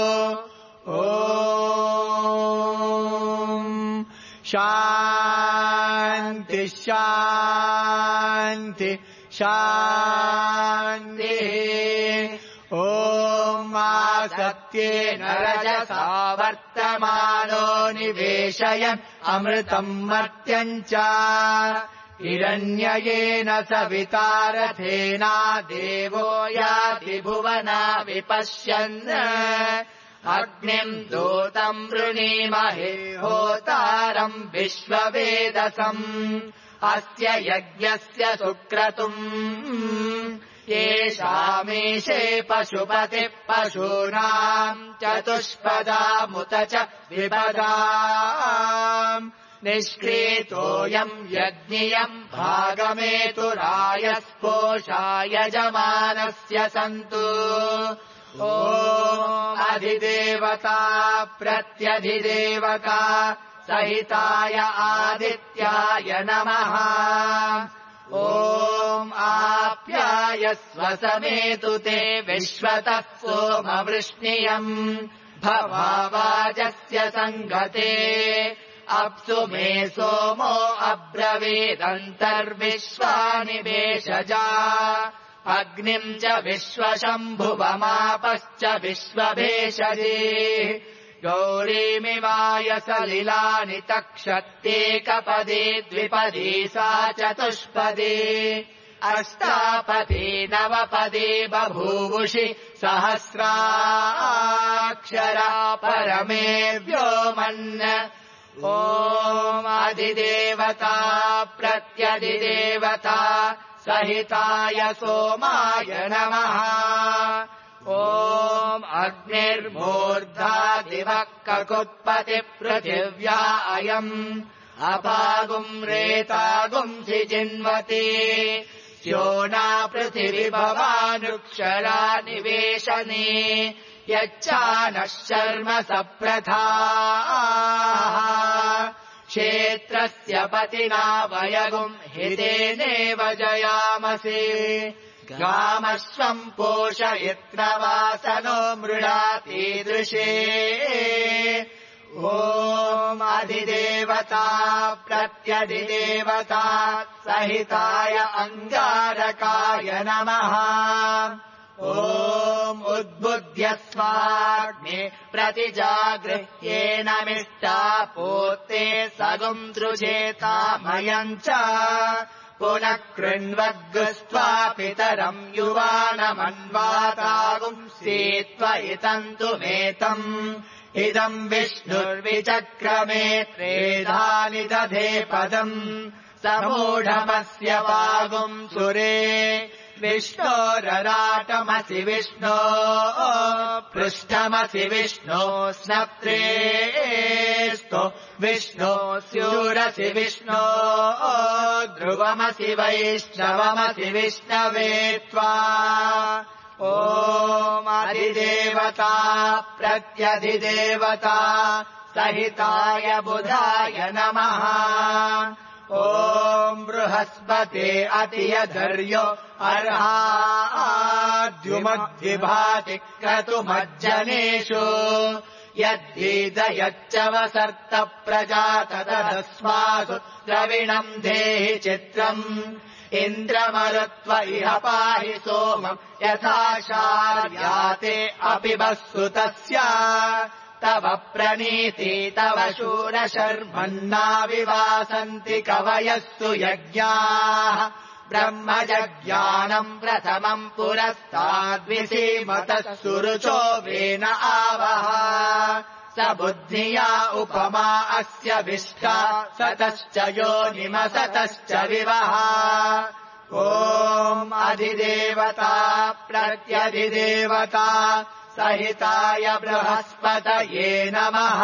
ॐ शान्ति शान्ति शान्तिः ॐ आसत्येन रजसा वर्तमानो निवेशयन् अमृतम् मर्त्यम् च हिरण्ययेन सवितारथेना देवो याति भुवना विपश्यन् अग्निम् दूतम् वृणीमहे होतारम् विश्ववेदसम् अस्य यज्ञस्य सुक्रतुम् येषामीशे पशुपतिः पशूनाम् चतुष्पदामुत च विपदाम् निष्क्रीतोऽयम् यज्ञियम् भागमेतुरायस्पोषाय यजमानस्य सन्तु ॐ अधिदेवता प्रत्यधिदेवता सहिताय आदित्याय नमः ॐ आप्यायस्व समेतु ते विश्वतः सोमवृष्णियम् भवावाजस्य सङ्गते अप्सु मे सोमो अब्रवीदन्तर्विश्वानि भेषजा अग्निम् च विश्वशम्भुवमापश्च विश्वभेषजे गौरीमिवाय सलिलानि तक्षत्येकपदे द्विपदे सा चतुष्पदे अष्टापदे नवपदे बभूवुषि सहस्राक्षरा परमे व्योमन् ॐ अधिदेवता प्रत्यधिदेवता सहिताय सोमाय नमः ॐ अग्निर्मूर्धा दिवः ककुत्पतिपृथिव्या अयम् अपागुम् रेतागुंसि जिन्वते स्योना पृथिवी भवानुक्षरा निवेशने यच्चानः शर्म सप्रथाः क्षेत्रस्य पतिना वयगुम् हितेनेव जयामसे गामश्वम् पोषयित्रवासनो मृडातीदृशे ॐ अधिदेवता प्रत्यधिदेवता सहिताय अङ्गारकाय नमः ॐ उद्बुध्यस्वाग्ने प्रतिजागृह्येन मिष्टापोत्ते सगुम् दृशेतामयम् च पुनः कृण्वद्गुस्त्वा पितरम् युवानमन्वातागुम् सीत्वयितन्तुमेतम् इदम् विष्णुर्विचक्रमे त्रेधानि दधे पदम् समूढमस्य वागुम् सुरे विष्णोरराटमसि विष्णो पृष्ठमसि विष्णो स्नप्त्रेस्तो विष्णो स्यूरसि विष्णो ध्रुवमसि वैष्णवमसि विष्णवे त्वा ॐ अधिदेवता प्रत्यधिदेवता सहिताय बुधाय नमः ॐ बृहस्पते अतियधर्यो अर्हाद्युमद्विभाति क्रतुमज्जनेषु यद्गीतयच्च वसर्त प्रजातदस्मासु द्रविणम् देहि चित्रम् इन्द्रमरुत्व इह पाहि सोमम् यथा शार्याते अपि वस्सु तस्य तव प्रणीति तव शूरशर्मन्नाविवासन्ति कवयस्सु यज्ञाः ब्रह्मजज्ञानम् प्रथमम् पुरस्ताद्विसीमतः सुरुचो वेन आवह स बुद्धिया उपमा अस्य विष्टा सतश्च योनिमसतश्च विवह ॐ अधिदेवता प्रत्यधिदेवता सहिताय बृहस्पतये नमः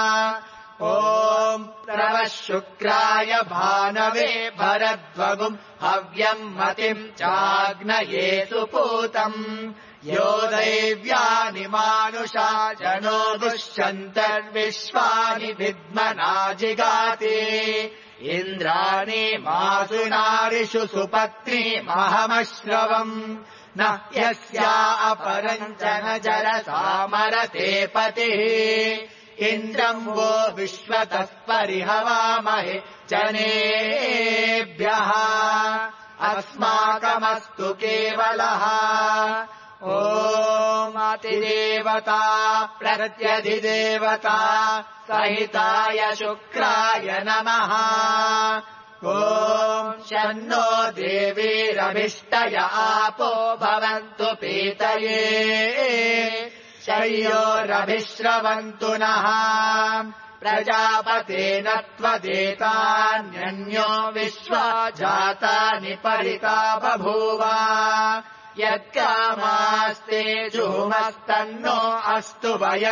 ॐ प्रवः शुक्राय भानवे भरद्वगुम् हव्यम् मतिम् चाग्नये सुपूतम् यो दैव्यानि मानुषा जनो दुष्यन्तर्विश्वानि विद्मना जिगाति इन्द्राणि मासु नारिषु सुपत्नीमहमश्रवम् न यस्या अपरम् च न जरसामरते पतिः इन्द्रम् वो विश्वतः परिहवामहे जनेभ्यः अस्माकमस्तु केवलः ॐ अतिदेवता प्रत्यधिदेवता सहिताय शुक्राय नमः ॐ शन्नो देवीरभिष्टय आपो भवन्तु पीतये शय्योरभिश्रवन्तु नः प्रजापतेन त्वदेतान्यन्यो विश्वा जातानि परिता बभूव यत्कामास्ते जुहुमस्तन्नो अस्तु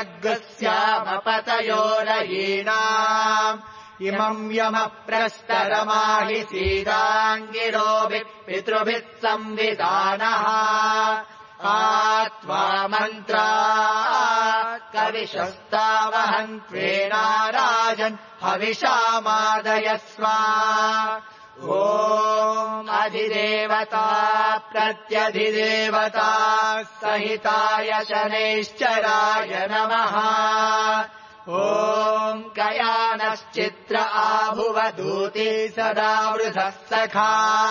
वयग्स्यामपतयोरयीणाम् इमम् यमप्रस्तरमाहि सीदाङ्गिरोभिः पितृभिः संविधानः आत्वा मन्त्रा कविशस्तावहन्त्वेनाराजन् हविषामादयस्व ॐ अधिदेवता प्रत्यधिदेवता सहिताय शनैश्चराय नमः ॐ कयानश्चित्र आभुवदूती सदा वृधः सखा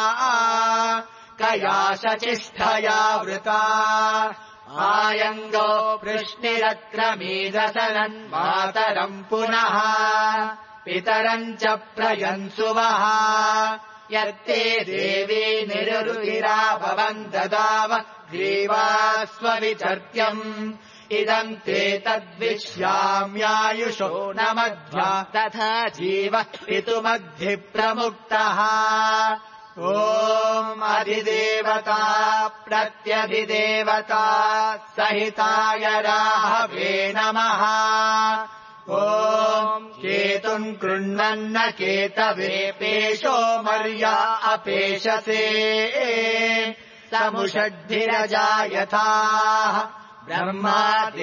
कयाशचिष्ठया वृता आयङ्गो वृष्णिरक्रमीदसनन्मातरम् पुनः पितरम् च प्रयन्सुवः यत्ते देवी निरुरुधिरा भवन् ददाव ग्रीवास्वविचर्त्यम् इदम् ते तद्विश्याम्यायुषो न मध्वा तथा जीवः पितुमद्धि प्रमुक्तः ॐ अधिदेवता प्रत्यधिदेवता सहिताय राहवे नमः ॐ केतुम् कृण्वन्न केतवे पेशो मर्या अपेशसे समुषद्भिरजायथाः ब्रह्मा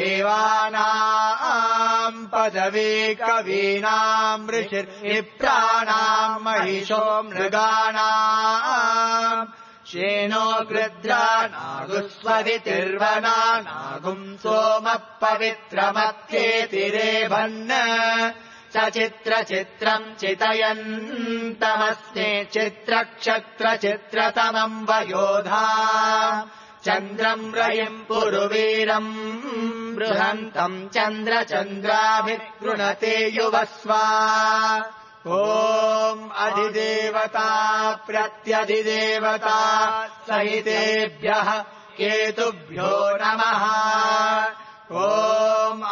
देवानाम् पदवी कवीनाम् ऋषिर्विप्राणाम् महिषो मृगाणाम् शेनो गृध्रा नागुस्वदितिर्वना नागुम् सोमः पवित्रमत्येतिरेभन् सचित्रचित्रम् चितयन्तमस्मे चित्रक्षत्रचित्रतमम् वयोधा चन्द्रम् रयिम् पुरुवीरम् बृहन्तम् चन्द्रचन्द्राभिर्गृणते युवस्वा ॐ अधिदेवता प्रत्यधिदेवता सहितेभ्यः केतुभ्यो नमः ॐ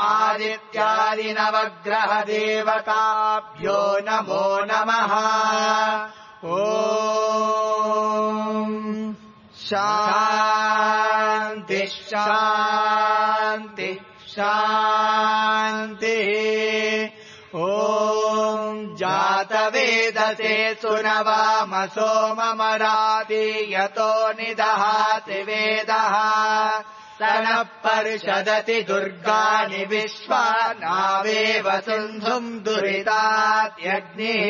आदित्यादिनवग्रहदेवताभ्यो नमो नमः ॐ शान्ति शान्ति शान्तिः ॐ जातवेदसे सुनवामसो ममराति यतो निदहाति वेदः तनः पर्षदति दुर्गाणि विश्वा नावेव सिन्धुम् दुरितात्यग्निः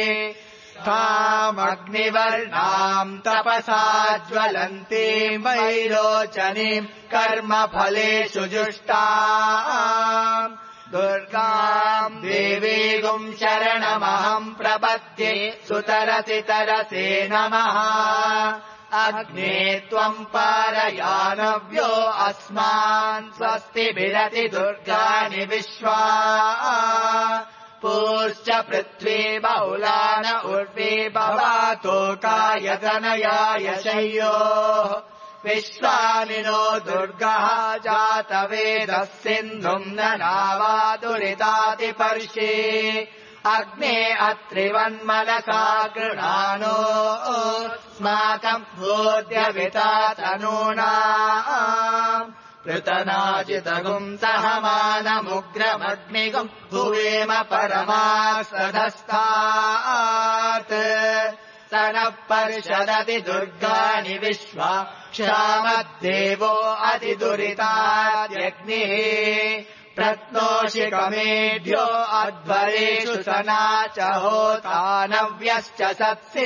तामग्निवर्णाम् तपसा ज्वलन्तीम् वैरोचनीम् कर्मफलेषु जुष्टाम् दुर्गाम् देवीगुम् शरणमहम् प्रपद्ये सुतरसि तरसे नमः अग्ने त्वम् पारयानव्यो अस्मान् स्वस्तिभिरति दुर्गाणि विश्वा पूश्च पृथ्वी बहुलान उर्वी भवातोकायतनयाय शय्योः विश्वामिनो दुर्गः जातवेदः सिन्धुम् न नावादुरितातिपर्षि अग्ने अत्रिवन्मनसा गृणानो अस्माकम् भूद्यविता तनूनाम् पृतनाजितगुम् सहमानमुग्रमग्निगुम् भुवेम परमास्तधस्तात् स नः पर्षदति दुर्गाणि विश्वा क्षामद्देवो अतिदुरिताद्यग्निः प्रत्नोषिकमेढ्यो अध्वरेषु सनाच होतानव्यश्च सत्सि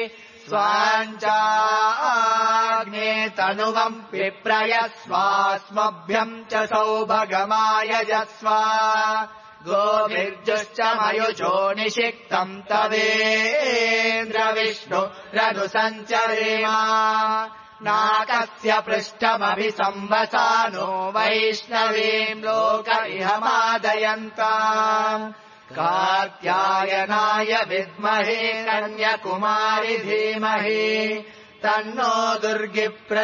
स्वाञ्चाग्ने तनुवम् पिप्रयस्वास्मभ्यम् च सौभगमायजस्व गोभिर्जुश्च मयुजो निषिक्तम् तवेन्द्रविष्णु रनुसञ्चरेम नाकस्य पृष्ठमभिसंवसानो वैष्णवीम् लोक इह मादयन्ताम् कात्यायनाय विद्महे कन्याकुमारि धीमहि तन्नो दुर्गि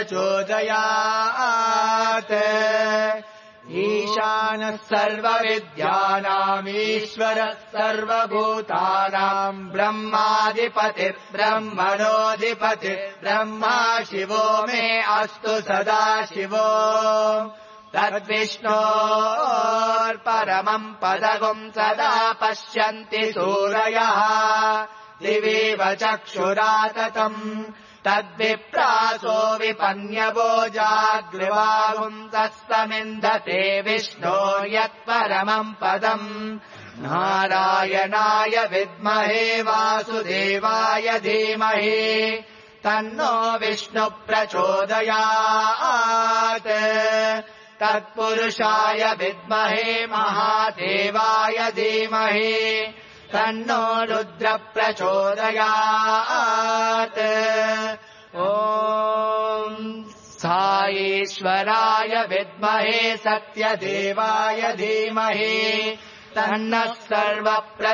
प्रचोदयात् ईशानः सर्वविद्यानामीश्वरः सर्वभूतानाम् ब्रह्माधिपतिर्ब्रह्मणोऽधिपतिर्ब्रह्मा शिवो मे अस्तु सदा शिवो तद्विष्णोर्परमम् पदगुम् सदा पश्यन्ति सूरयः दिवीव चक्षुराततम् तद्विप्रासो विपन्यवो जाग्रवागुम् तस्तमिन्धते विष्णो यत्परमम् पदम् नारायणाय विद्महे वासुदेवाय धीमहि तन्नो विष्णु प्रचोदयात् तत्पुरुषाय विद्महे महादेवाय धीमहि तन्नो रुद्र प्रचोदयात् ॐ साईश्वराय विद्महे सत्यदेवाय धीमहि तन्नः सर्व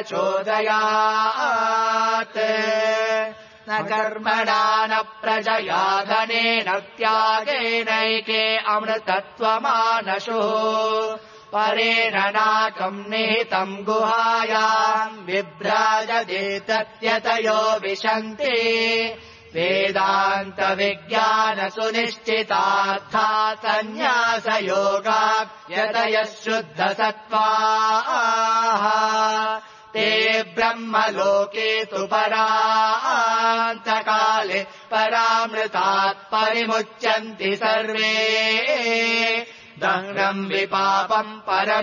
प्रचोदयात् न कर्मणा न प्रजया धनेन त्यागेनैके अमृतत्वमानशुः परेण नाकम् निहितम् गुहायाम् विभ्राजते तत्यतयो विशन्ति वेदान्तविज्ञानसुनिश्चितार्था सन्न्यासयोगाभ्यतयः शुद्धसत्त्वाः ते ब्रह्मलोके तु परान्तकाले परामृतात् परिमुच्यन्ति सर्वे दह्नम् विपापम्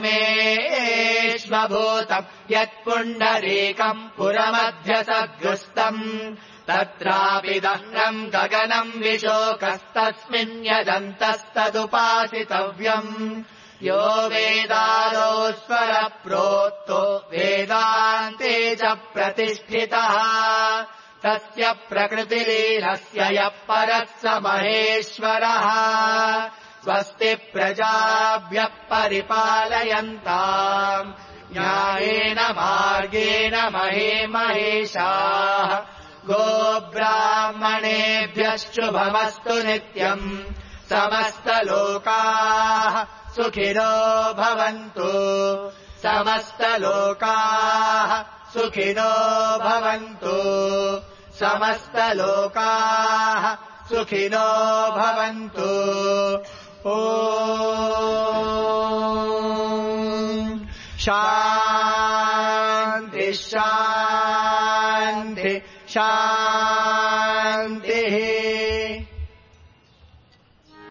परमेष्वभूतम् यत्पुण्डरीकम् पुरमध्यसद्गुस्तम् तत्रापि दह्नम् गगनम् विशोकस्तस्मिन् यदन्तस्तदुपासितव्यम् यो वेदादोस्वर प्रोक्तो वेदान्ते च प्रतिष्ठितः तस्य प्रकृतिलीनस्य यः परः स महेश्वरः स्वस्ति प्रजाभ्यः परिपालयन्ताम् न्यायेन मार्गेण महेशाः गोब्राह्मणेभ्यः शुभमस्तु नित्यम् समस्तलोकाः सुखिनो भवन्तु समस्तलोकाः सुखिनो भवन्तु समस्तलोकाः सुखिनो भवन्तु शान्ति शान्ति शान्तिः